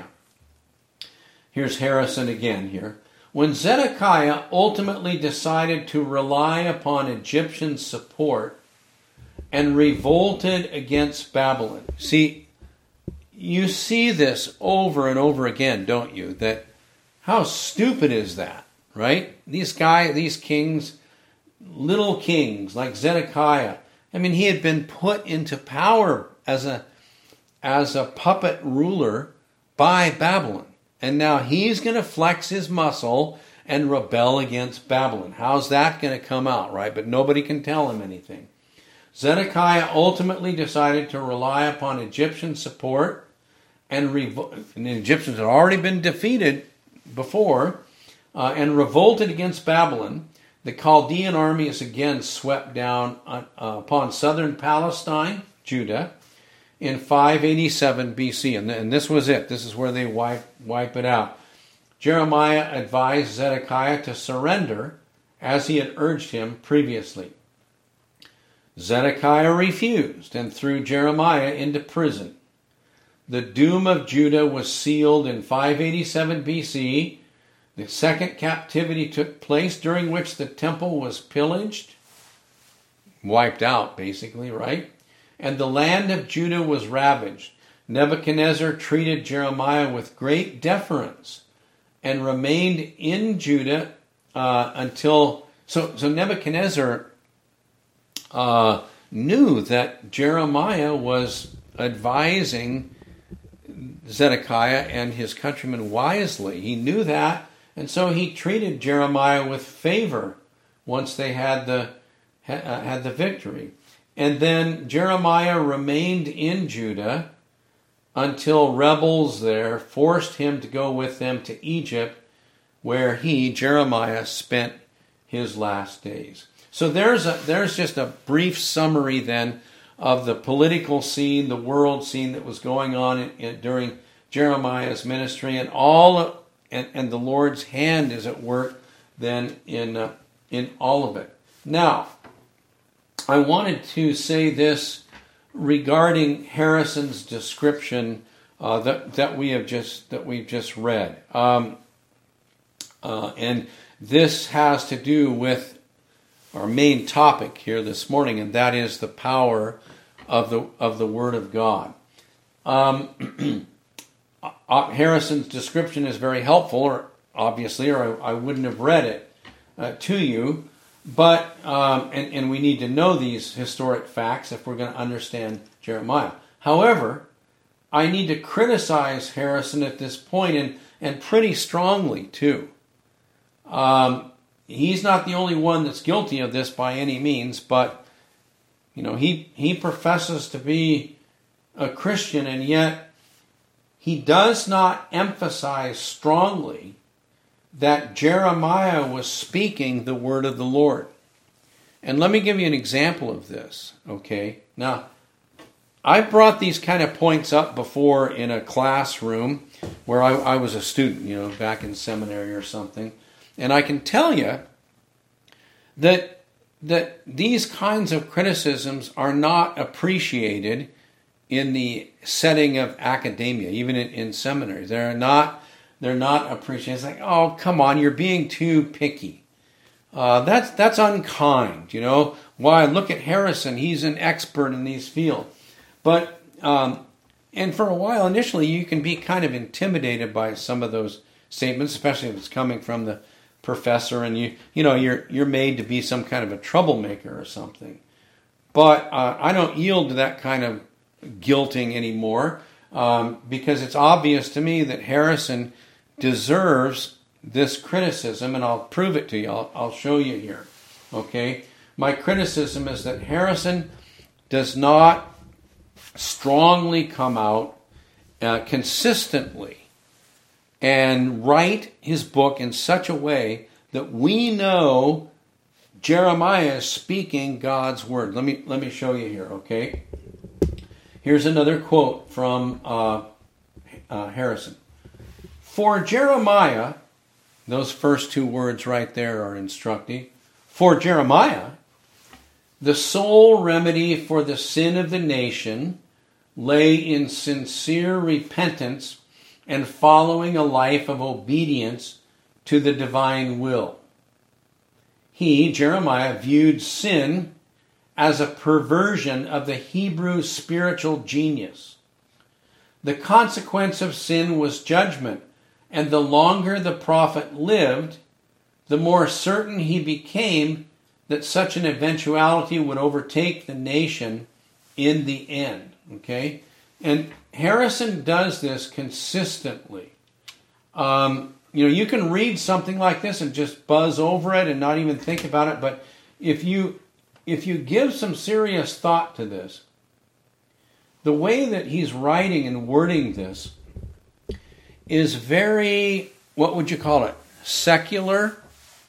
Here's Harrison again here. When Zedekiah ultimately decided to rely upon Egyptian support and revolted against Babylon. See, you see this over and over again, don't you? That how stupid is that, right? These guys, these kings, little kings like Zedekiah. I mean, he had been put into power as a as a puppet ruler by Babylon. And now he's going to flex his muscle and rebel against Babylon. How's that going to come out, right? But nobody can tell him anything. Zedekiah ultimately decided to rely upon Egyptian support, and, revo- and the Egyptians had already been defeated before, uh, and revolted against Babylon. The Chaldean army is again swept down uh, upon southern Palestine, Judah, in five eighty-seven B C. And, and this was it. This is where they wipe, wipe it out. Jeremiah advised Zedekiah to surrender as he had urged him previously. Zedekiah refused and threw Jeremiah into prison. The doom of Judah was sealed in five eighty-seven B C. The second captivity took place, during which the temple was pillaged, wiped out basically, right? And the land of Judah was ravaged. Nebuchadnezzar treated Jeremiah with great deference and remained in Judah uh, until... So, so Nebuchadnezzar uh, knew that Jeremiah was advising Zedekiah and his countrymen wisely. He knew that, and so he treated Jeremiah with favor once they had the had the victory. And then Jeremiah remained in Judah until rebels there forced him to go with them to Egypt, where he, Jeremiah, spent his last days. So there's a there's just a brief summary then of the political scene, the world scene that was going on in, in, during Jeremiah's ministry, and all of, and, and the Lord's hand is at work then in uh, in all of it. Now, I wanted to say this regarding Harrison's description uh, that that we have just that we've just read, um, uh, and this has to do with our main topic here this morning, and that is the power of the of the Word of God. Um, Harrison's description is very helpful, or obviously, or I, I wouldn't have read it uh, to you. But um, and, and we need to know these historic facts if we're going to understand Jeremiah. However, I need to criticize Harrison at this point, and and pretty strongly too. Um, he's not the only one that's guilty of this by any means, but you know he he professes to be a Christian, and yet he does not emphasize strongly that Jeremiah was speaking the word of the Lord. And let me give you an example of this, okay? Now, I've brought these kind of points up before in a classroom where I, I was a student, you know, back in seminary or something. And I can tell you that, that these kinds of criticisms are not appreciated in the setting of academia, even in, in seminaries. They're not... They're not appreciated. It's like, oh, come on, you're being too picky. Uh, that's that's unkind, you know. Why, look at Harrison. He's an expert in these fields. But, um, and for a while, initially, you can be kind of intimidated by some of those statements, especially if it's coming from the professor and you, you know, you're you're made to be some kind of a troublemaker or something. But uh, I don't yield to that kind of guilting anymore um, because it's obvious to me that Harrison deserves this criticism, and I'll prove it to you. I'll, I'll show you here. Okay? My criticism is that Harrison does not strongly come out uh, consistently and write his book in such a way that we know Jeremiah is speaking God's word. Let me let me show you here, okay? Here's another quote from uh, uh, Harrison. For Jeremiah, those first two words right there are instructive. For Jeremiah, the sole remedy for the sin of the nation lay in sincere repentance and following a life of obedience to the divine will. He, Jeremiah, viewed sin as a perversion of the Hebrew spiritual genius. The consequence of sin was judgment, and the longer the prophet lived, the more certain he became that such an eventuality would overtake the nation in the end. Okay? And Harrison does this consistently. Um, you know, you can read something like this and just buzz over it and not even think about it, but if you if you give some serious thought to this, the way that he's writing and wording this is very, what would you call it, secular,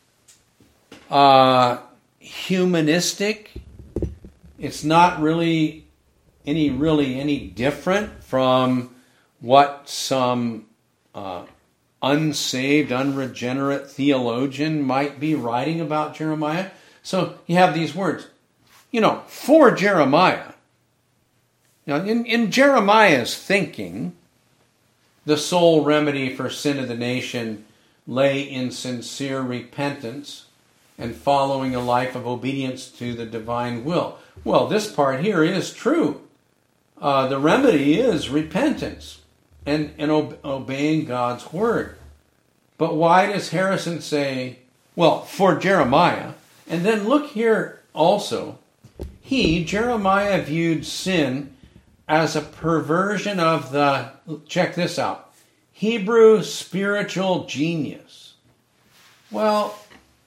uh, humanistic. It's not really any really any different from what some uh, unsaved, unregenerate theologian might be writing about Jeremiah. So you have these words. you know, for Jeremiah. Now, in, in Jeremiah's thinking, the sole remedy for sin of the nation lay in sincere repentance and following a life of obedience to the divine will. Well, this part here is true. Uh, the remedy is repentance and, and ob- obeying God's word. But why does Harrison say, well, for Jeremiah? And then look here also. He, Jeremiah, viewed sin as a perversion of the, check this out, Hebrew spiritual genius. Well,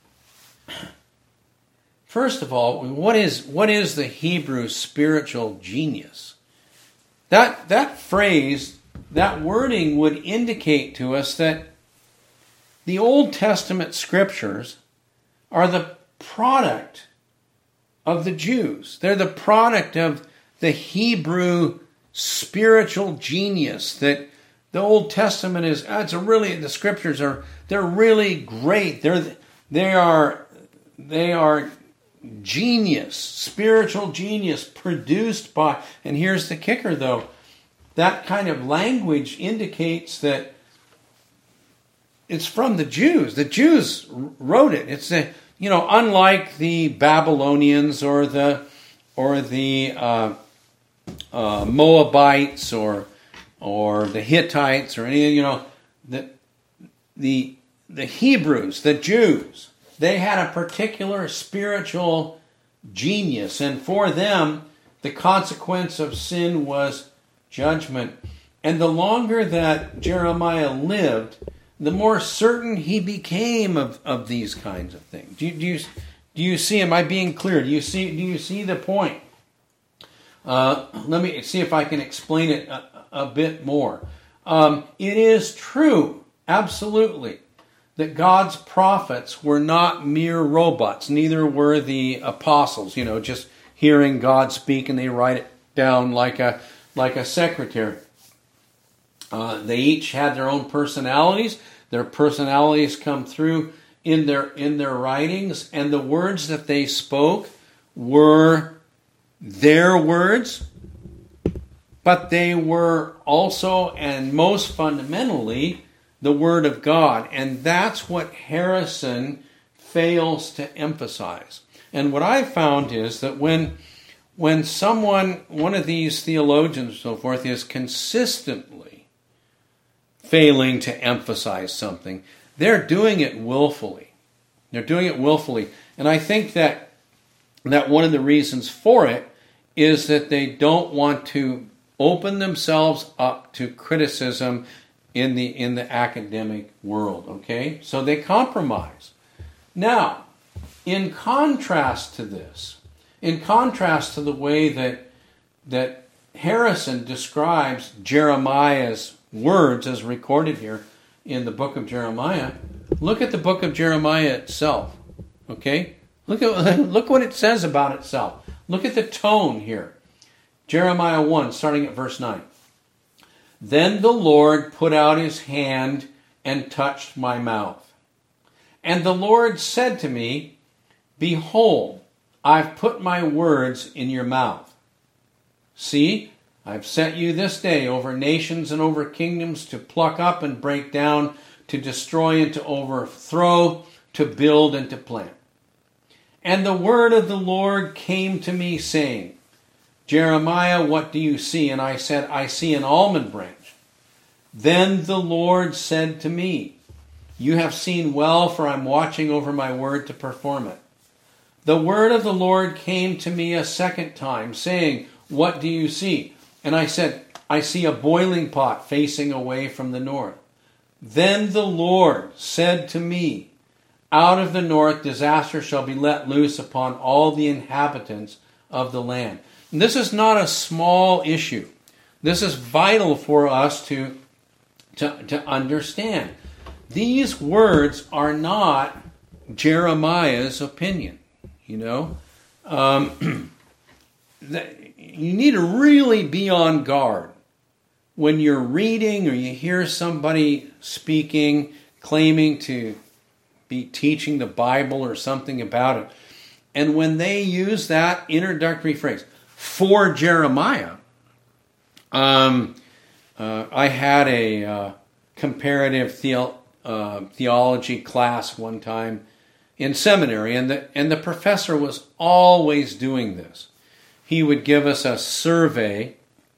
first of all, what is what is the Hebrew spiritual genius? That that phrase, that wording would indicate to us that the Old Testament scriptures are the product of the Jews. They're the product of the Hebrew spiritual genius that the Old Testament is. It's a really the scriptures are they're really great. They're they are they are genius, spiritual genius produced by. And here's the kicker, though, that kind of language indicates that it's from the Jews. The Jews wrote it. It's a, you know, unlike the Babylonians or the or the uh, uh, Moabites or or the Hittites or any, you know, the the the Hebrews, the Jews, they had a particular spiritual genius, and for them, the consequence of sin was judgment. And the longer that Jeremiah lived, the more certain he became of, of these kinds of things. Do you, do you do you see? Am I being clear? Do you see? Do you see the point? Uh, let me see if I can explain it a, a bit more. Um, it is true, absolutely, that God's prophets were not mere robots. Neither were the apostles. You know, just hearing God speak and they write it down like a like a secretary. Uh, they each had their own personalities. Their personalities come through in their in their writings, and the words that they spoke were their words, but they were also and most fundamentally the Word of God. And that's what Harrison fails to emphasize. And what I found is that when when someone, one of these theologians and so forth, is consistently failing to emphasize something, they're doing it willfully. They're doing it willfully. And I think that that one of the reasons for it is that they don't want to open themselves up to criticism in the in the academic world, okay? So they compromise. Now, in contrast to this, in contrast to the way that that Harrison describes Jeremiah's words as recorded here in the book of Jeremiah, look at the book of Jeremiah itself, okay? Look at look what it says about itself. Look at the tone here. Jeremiah one, starting at verse nine. Then the Lord put out his hand and touched my mouth. And the Lord said to me, Behold, I've put my words in your mouth. See, I've set you this day over nations and over kingdoms to pluck up and break down, to destroy and to overthrow, to build and to plant. And the word of the Lord came to me, saying, Jeremiah, what do you see? And I said, I see an almond branch. Then the Lord said to me, You have seen well, for I'm watching over my word to perform it. The word of the Lord came to me a second time, saying, What do you see? And I said, I see a boiling pot facing away from the north. Then the Lord said to me, Out of the north disaster shall be let loose upon all the inhabitants of the land. And this is not a small issue. This is vital for us to, to, to understand. These words are not Jeremiah's opinion. You know, um, you need to really be on guard when you're reading or you hear somebody speaking, claiming to be teaching the Bible or something about it. And when they use that introductory phrase, for Jeremiah, um, uh, I had a uh, comparative theo- uh, theology class one time in seminary, and the, and the professor was always doing this. He would give us a survey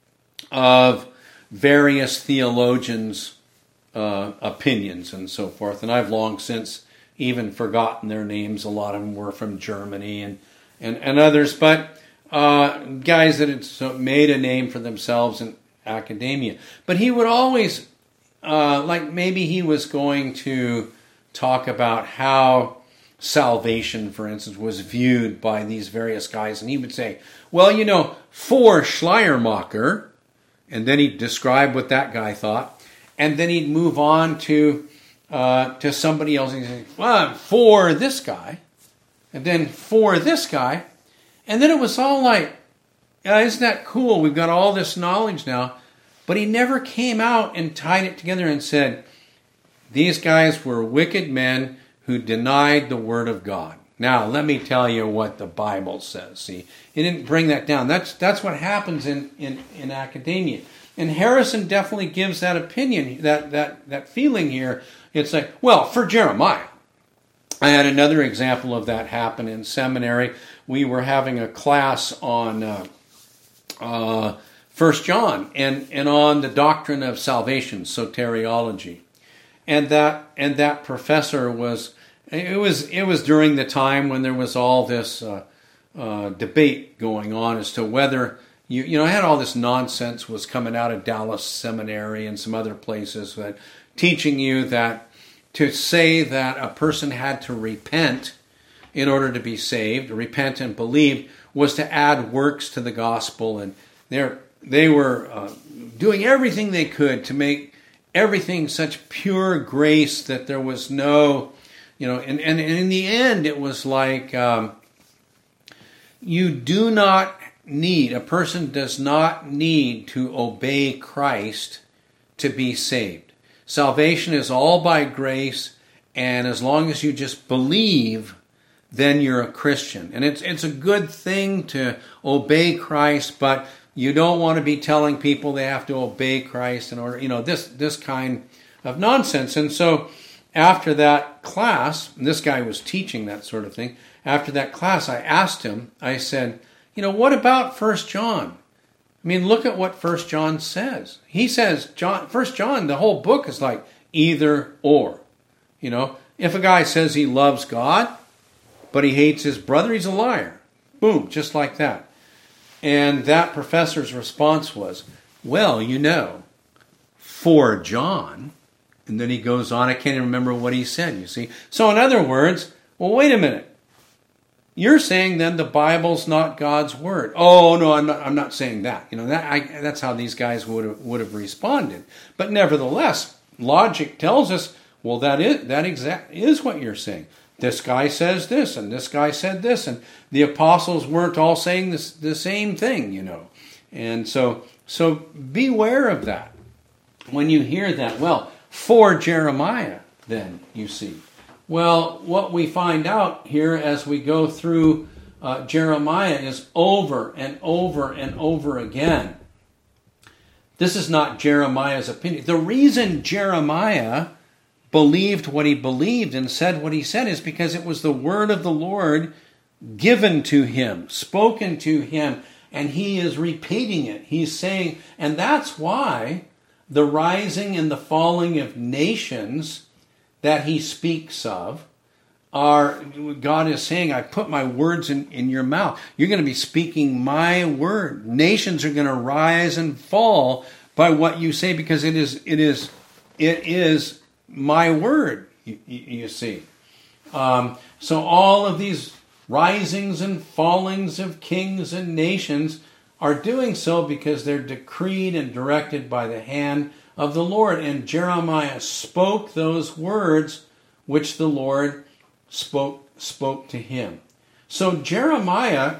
of various theologians' uh, opinions and so forth, and I've long since even forgotten their names. A lot of them were from Germany and, and, and others, but uh, guys that had made a name for themselves in academia. But he would always, uh, like maybe he was going to talk about how salvation, for instance, was viewed by these various guys, and he would say, well, you know, for Schleiermacher, and then he'd describe what that guy thought, and then he'd move on to uh, to somebody else, and he'd say, well, for this guy, and then for this guy, and then it was all like, yeah, isn't that cool? We've got all this knowledge now, but he never came out and tied it together and said, these guys were wicked men who denied the Word of God. Now, let me tell you what the Bible says. See, he didn't bring that down. That's that's what happens in, in, in academia. And Harrison definitely gives that opinion, that, that, that feeling here. It's like, well, for Jeremiah. I had another example of that happen in seminary. We were having a class on uh, uh, First John and, and on the doctrine of salvation, soteriology. And that and that professor was it was it was during the time when there was all this uh, uh, debate going on as to whether you you know I had all this nonsense was coming out of Dallas Seminary and some other places that teaching you that to say that a person had to repent in order to be saved, repent and believe, was to add works to the gospel, and they they were uh, doing everything they could to make everything such pure grace that there was no, you know, and, and, and in the end it was like um, you do not need, a person does not need to obey Christ to be saved. Salvation is all by grace, and as long as you just believe, then you're a Christian. And it's it's a good thing to obey Christ, but you don't want to be telling people they have to obey Christ in order, you know, this this kind of nonsense. And so after that class, and this guy was teaching that sort of thing, after that class I asked him, I said, you know, what about First John? I mean, look at what First John says. He says, John, First John, the whole book is like either or. You know, if a guy says he loves God, but he hates his brother, he's a liar. Boom, just like that. And that professor's response was, well, you know, for John, and then he goes on, I can't even remember what he said, you see. So in other words, well, wait a minute. You're saying then the Bible's not God's word. Oh, no, I'm not, I'm not saying that. You know, that I, that's how these guys would have, would have responded. But nevertheless, logic tells us, well, that is, that exact is what you're saying. This guy says this, and this guy said this, and the apostles weren't all saying this, the same thing, you know. And so, so beware of that. When you hear that, well, for Jeremiah, then, you see. Well, what we find out here as we go through uh, Jeremiah is over and over and over again. This is not Jeremiah's opinion. The reason Jeremiah believed what he believed and said what he said is because it was the word of the Lord given to him, spoken to him, and he is repeating it. He's saying, and that's why the rising and the falling of nations that he speaks of are, God is saying, I put my words in, in your mouth. You're going to be speaking my word. Nations are going to rise and fall by what you say because it is, it is, it is my word, you, you see. Um, so all of these risings and fallings of kings and nations are doing so because they're decreed and directed by the hand of the Lord. And Jeremiah spoke those words which the Lord spoke, spoke to him. So Jeremiah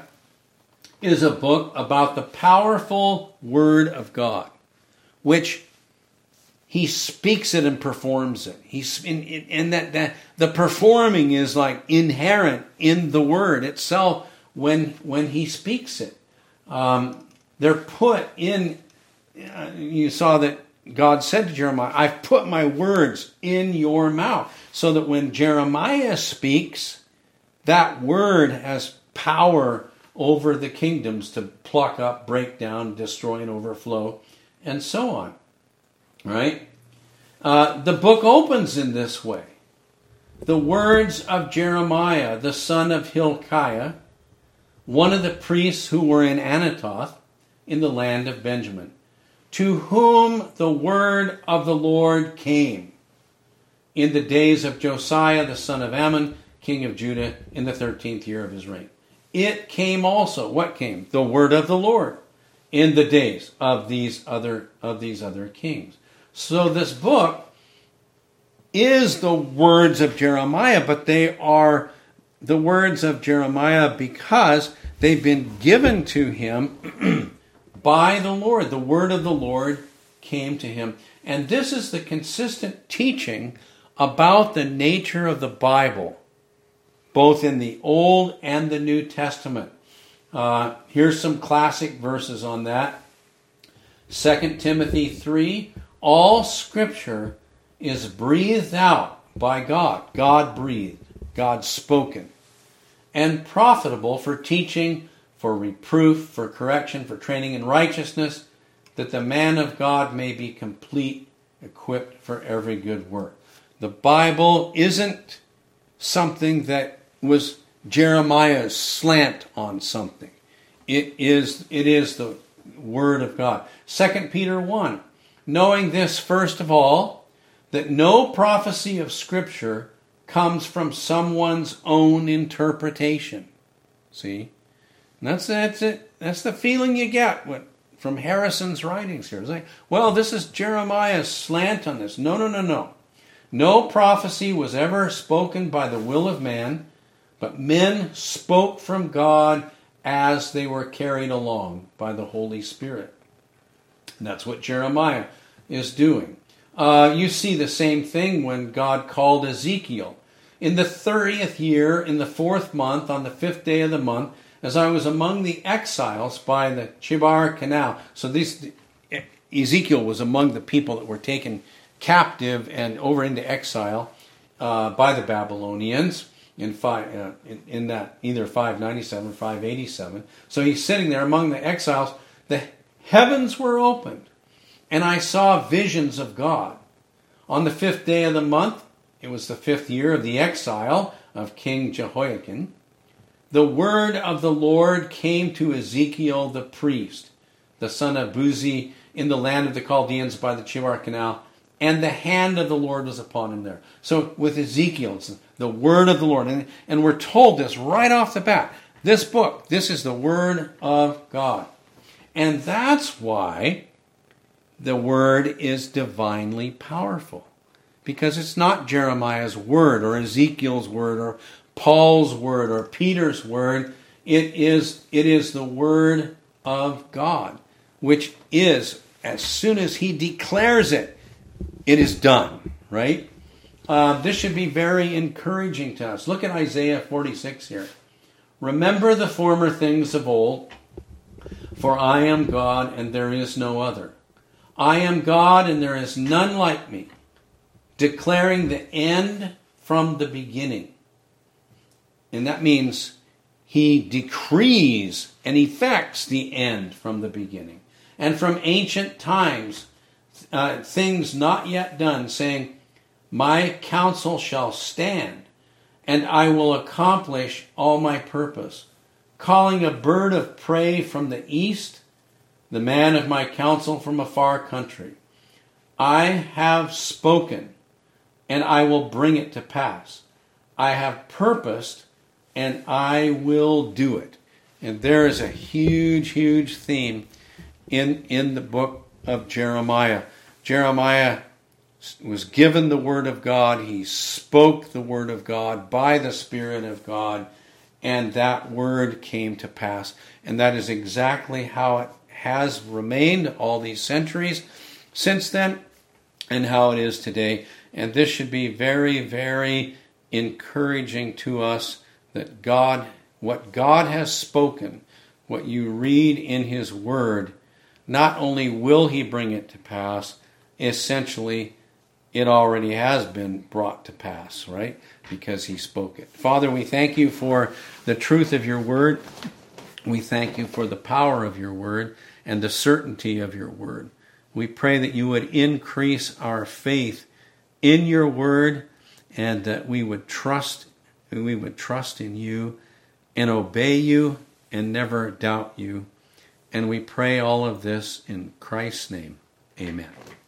is a book about the powerful word of God, which he speaks it and performs it. He's in, in, and that, that the performing is like inherent in the word itself when when he speaks it. Um, they're put in. Uh, you saw that God said to Jeremiah, "I've put my words in your mouth," so that when Jeremiah speaks, that word has power over the kingdoms to pluck up, break down, destroy, and overflow, and so on. Right? Uh, the book opens in this way. The words of Jeremiah, the son of Hilkiah, one of the priests who were in Anathoth, in the land of Benjamin, to whom the word of the Lord came in the days of Josiah, the son of Ammon, king of Judah, in the thirteenth year of his reign. It came also, what came? The word of the Lord in the days of these other of these other kings. So this book is the words of Jeremiah, but they are the words of Jeremiah because they've been given to him by the Lord. The word of the Lord came to him. And this is the consistent teaching about the nature of the Bible, both in the Old and the New Testament. Uh, here's some classic verses on that. Second Timothy three, all Scripture is breathed out by God. God breathed, God spoken, and profitable for teaching, for reproof, for correction, for training in righteousness, that the man of God may be complete, equipped for every good work. The Bible isn't something that was Jeremiah's slant on something. It is, it is the Word of God. Second Peter one, knowing this first of all, that no prophecy of Scripture comes from someone's own interpretation. See? And that's, that's it. That's the feeling you get when, from Harrison's writings here. It's like, well, this is Jeremiah's slant on this. No, no, no, no. No prophecy was ever spoken by the will of man, but men spoke from God as they were carried along by the Holy Spirit. And that's what Jeremiah is doing. Uh, you see the same thing when God called Ezekiel. In the thirtieth year, in the fourth month, on the fifth day of the month, as I was among the exiles by the Chebar Canal. So this, Ezekiel was among the people that were taken captive and over into exile uh, by the Babylonians in, five, uh, in, in that either five ninety-seven or five eighty-seven. So he's sitting there among the exiles. The heavens were opened, and I saw visions of God. On the fifth day of the month, it was the fifth year of the exile of King Jehoiakim, the word of the Lord came to Ezekiel the priest, the son of Buzi, in the land of the Chaldeans by the Chebar Canal, and the hand of the Lord was upon him there. So with Ezekiel, it's the word of the Lord. And, and we're told this right off the bat. This book, this is the word of God. And that's why the word is divinely powerful. Because it's not Jeremiah's word or Ezekiel's word or Paul's word or Peter's word. It is, it is the word of God, which is, as soon as he declares it, it is done, right? Uh, this should be very encouraging to us. Look at Isaiah forty-six here. Remember the former things of old, for I am God and there is no other. I am God and there is none like me, declaring the end from the beginning. And that means he decrees and effects the end from the beginning. And from ancient times, uh, things not yet done, saying, my counsel shall stand, and I will accomplish all my purpose. Calling a bird of prey from the east, the man of my counsel from a far country. I have spoken, and I will bring it to pass. I have purposed, and I will do it. And there is a huge, huge theme in, in the book of Jeremiah. Jeremiah was given the word of God. He spoke the word of God by the Spirit of God, and that word came to pass. And that is exactly how it has remained all these centuries since then. and how it is today. And this should be very, very encouraging to us that God, what God has spoken, what you read in His Word, not only will He bring it to pass, essentially it already has been brought to pass, right? Because He spoke it. Father, we thank You for the truth of Your Word. We thank You for the power of Your Word and the certainty of Your Word. We pray that You would increase our faith in Your Word, and that we would trust, we would trust in You and obey You and never doubt You. And we pray all of this in Christ's name. Amen.